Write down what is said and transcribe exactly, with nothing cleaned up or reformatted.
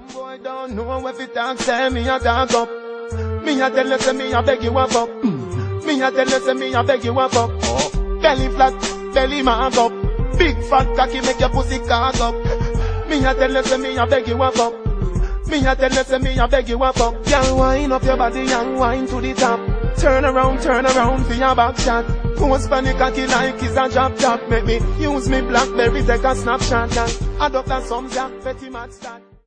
Some boy don't know if it talk, say me a talk up. Me a tell you, say me a beg you a fuck. Mm. Me a tell you, say me a beg you a fuck. Oh. Belly flat, belly mark up. Big fat cocky make your pussy cock up. Me a tell you, say me a beg you a fuck. Me a tell you, say me a beg you a fuck. Girl, wind up your body and wind to the top. Turn around, turn around for your back shot. Post panic cocky like it's a drop top. Make me use me Blackberry, take a snapshot. And adopt a some jack, petty mad start.